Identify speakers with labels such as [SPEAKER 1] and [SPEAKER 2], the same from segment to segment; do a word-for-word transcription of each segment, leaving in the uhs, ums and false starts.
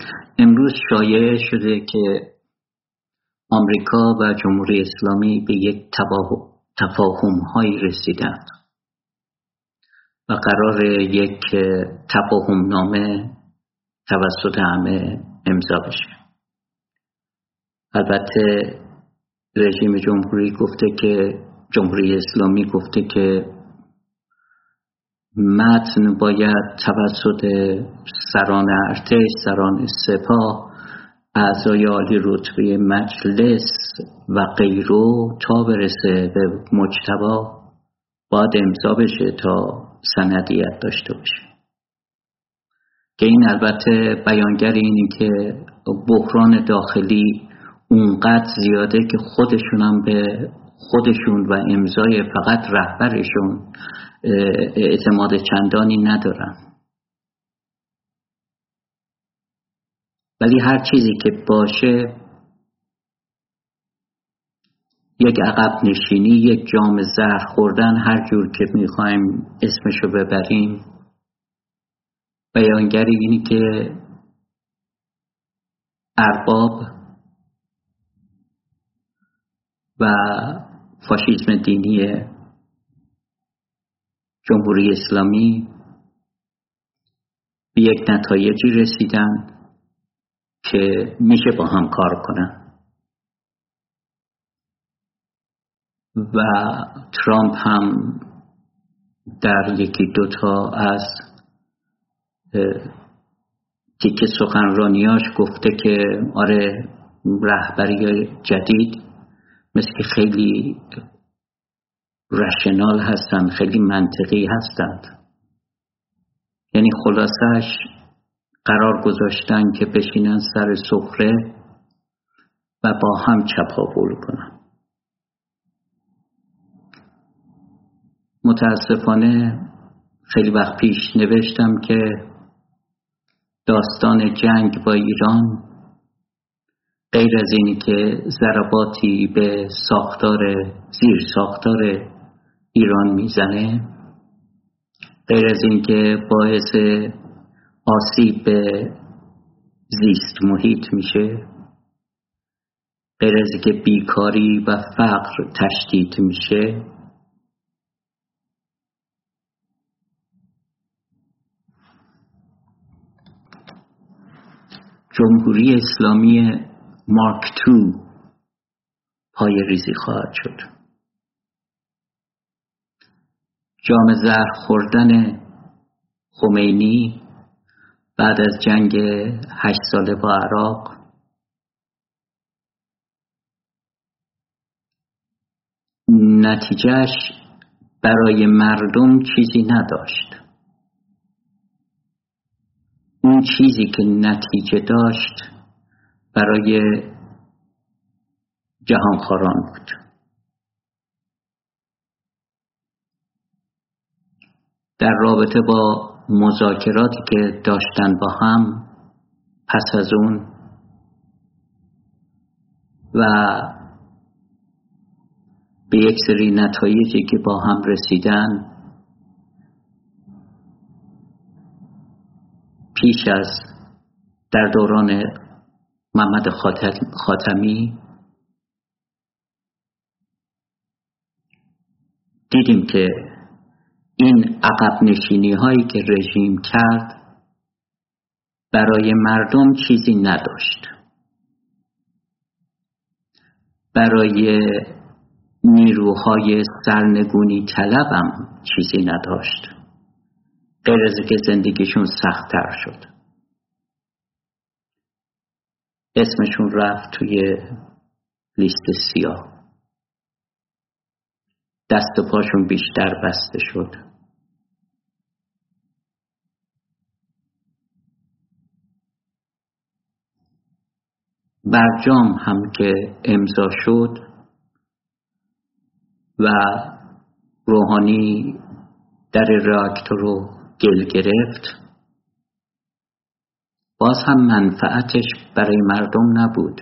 [SPEAKER 1] امروز شایعه شده که آمریکا و جمهوری اسلامی به یک تفاهم‌هایی رسیدند و قرار یک تفاهم‌نامه توسط همه امضا بشه. البته رژیم جمهوری گفته که جمهوری اسلامی گفته که متن باید توسط سران ارتش، سران سپاه، اعضای عالی رتبه مجلس و غیره تا برسه به مجتبی باید امضا بشه تا سندیت داشته باشه. که این البته بیانگر اینی که بحران داخلی اونقدر زیاده که خودشون هم به خودشون و امضای فقط رهبرشون اعتماد چندانی ندارن. ولی هر چیزی که باشه، یک عقب نشینی، یک جام زهر خوردن، هر جور که میخوایم اسمشو ببریم، بیانگری اینی که ارباب و فاشیسم دینی جمهوری اسلامی به یک نتایجی رسیدن که میشه با هم کار کنن و ترامپ هم در یکی دوتا از تیکه سخنرانیاش گفته که آره رهبری جدید مثل که خیلی رشنال هستند، خیلی منطقی هستند. یعنی خلاصش قرار گذاشتن که بشینن سر سفره و با هم چپاول کنن. متاسفانه خیلی وقت پیش نوشتم که داستان جنگ با ایران غیر از اینی که ضرباتی به ساختار زیر ساختار ایران میزنه، غیر از این که باعث آسیب به زیست محیط میشه، غیر از این که بیکاری و فقر تشدید میشه، جمهوری اسلامی مارک تو پای ریزی خواهد شد. جام زهر خوردن خمینی بعد از جنگ هشت ساله با عراق نتیجهش برای مردم چیزی نداشت. اون چیزی که نتیجه داشت برای جهانخواران بود. در رابطه با مذاکراتی که داشتن با هم پس از اون و به یک سری نتایجی که با هم رسیدن، پیش از در دوران محمد خاتمی دیدیم که این عقب نشینی هایی که رژیم کرد برای مردم چیزی نداشت، برای نیروهای سرنگونی طلبم چیزی نداشت، غیر از که زندگیشون سخت‌تر شد. اسمشون رفت توی لیست سیاه، دست و پاشون بیشتر بسته شد. برجام هم که امضا شد و روحانی در راکتور رو گل گرفت، باز هم منفعتش برای مردم نبود.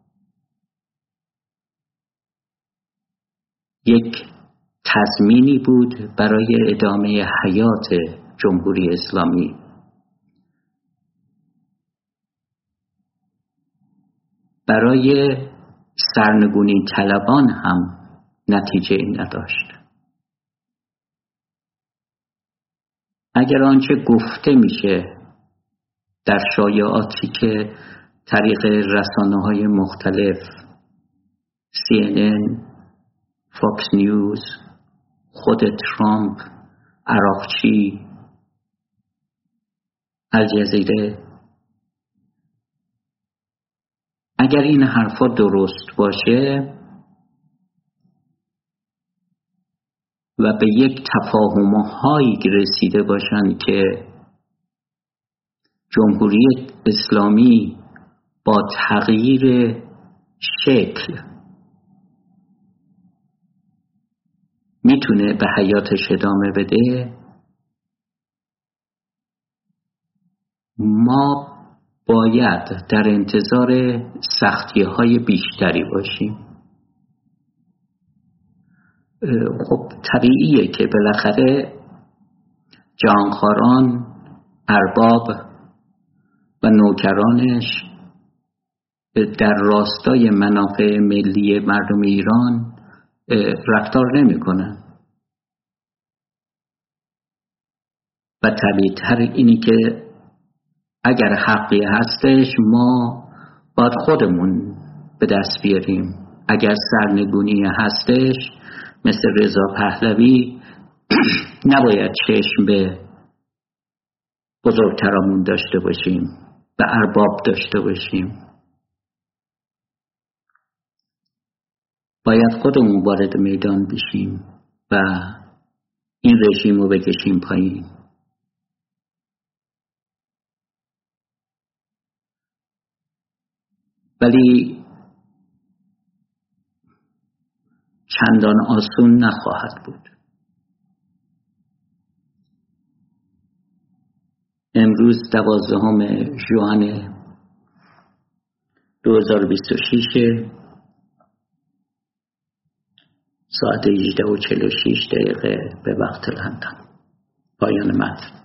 [SPEAKER 1] یک تضمینی بود برای ادامه حیات جمهوری اسلامی. برای سرنگونی طلبان هم نتیجه نداشت. اگر آنچه گفته میشه در شایعاتی که طریق رسانه‌های مختلف سی ان ان، فاکس نیوز، خود ترامپ، عراقچی، الجزیره، اگر این حرفا درست باشه و به یک تفاهم‌هایی رسیده باشن که جمهوری اسلامی با تغییر شکل میتونه به حیاتش ادامه بده، ما باید در انتظار سختی‌های بیشتری باشیم. خب طبیعیه که بالاخره جهانخواران، ارباب و نوکرانش در راستای منافع ملی مردم ایران رفتار نمی کنن و طبیعی‌تر اینی که اگر حقی هستش ما باید خودمون به دست بیاریم. اگر سرنگونی هستش مثل رضا پهلوی نباید چشم به بزرگترامون داشته باشیم، به ارباب داشته باشیم. باید خودمون وارد میدان بشیم و این رژیم رو بکشیم پایین. ولی چندان آسون نخواهد بود. امروز دوازدهم ژوئن دو هزار و بیست و شش ساعت هجده و چهل و شش دقیقه به وقت لندن. پایان متن.